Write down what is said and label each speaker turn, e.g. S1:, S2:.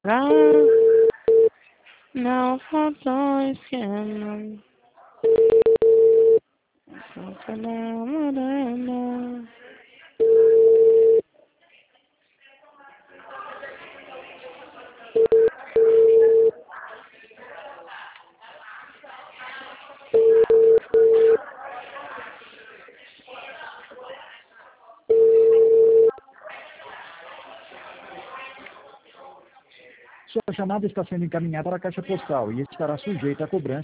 S1: Não faltou esquema. Só namorando.
S2: Sua chamada está sendo encaminhada para a caixa postal e estará sujeita a cobrança